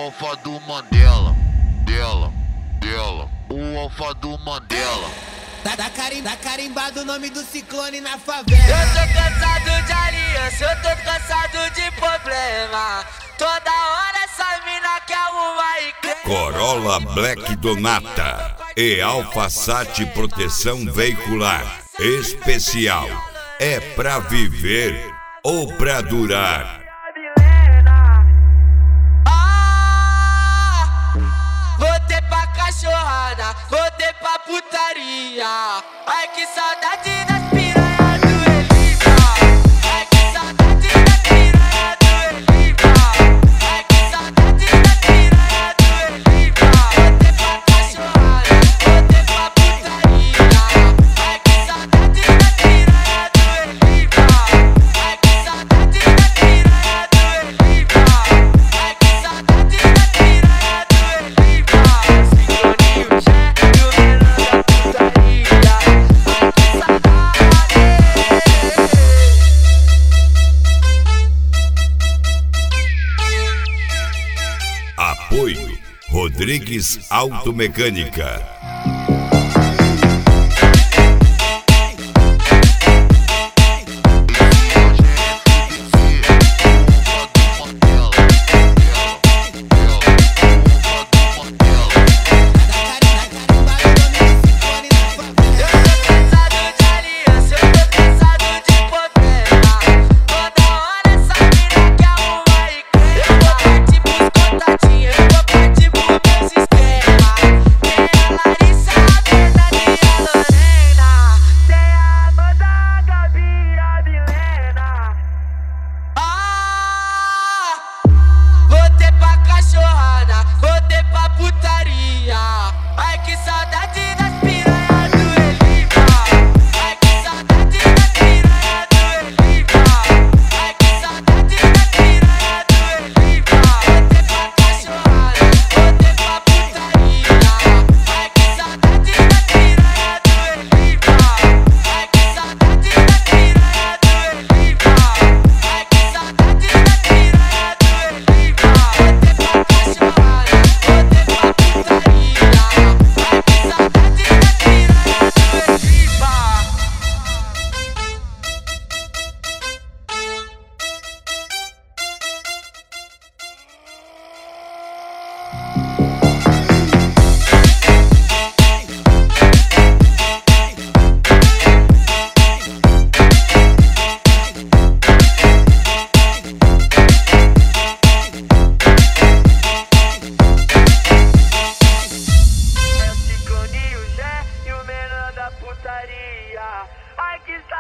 alfa do Mandela, dela, o alfa do Mandela. Tá carimbado o nome do ciclone na favela. Eu tô cansado de aliança, eu tô cansado de problema. Toda hora essa mina quer arrumar e crer. Corolla Black Donata e Alfasat Proteção Veicular Especial. É pra viver ou pra durar? Voltei pra cachorrada, voltei pra putaria. Ai que saudade das piranhas do Elibra. Ai que saudade das piranhas do Elibra. Ai que saudade das piranhas do Elibra. Voltei pra cachorrada, voltei pra putaria. Ai que saudade das piranhas do Elibra. Ai que saudade das piranhas do Elibra. Ai que saudade das piranhas do Elibra. Apoio Rodrigues Automecânica. Voltei pra putaria. Ai que saudade das piranhas do Elibra. Ai que saudade das piranhas do Elibra. Ai que saudade das piranhas do Elibra. Voltei pra cachorrada, voltei pra putaria. Ai que saudade das piranhas do Elibra. Ai que saudade das piranhas do Elibra. Ai que saudade das piranhas do Elibra. Voltei pra cachorrada. Ai que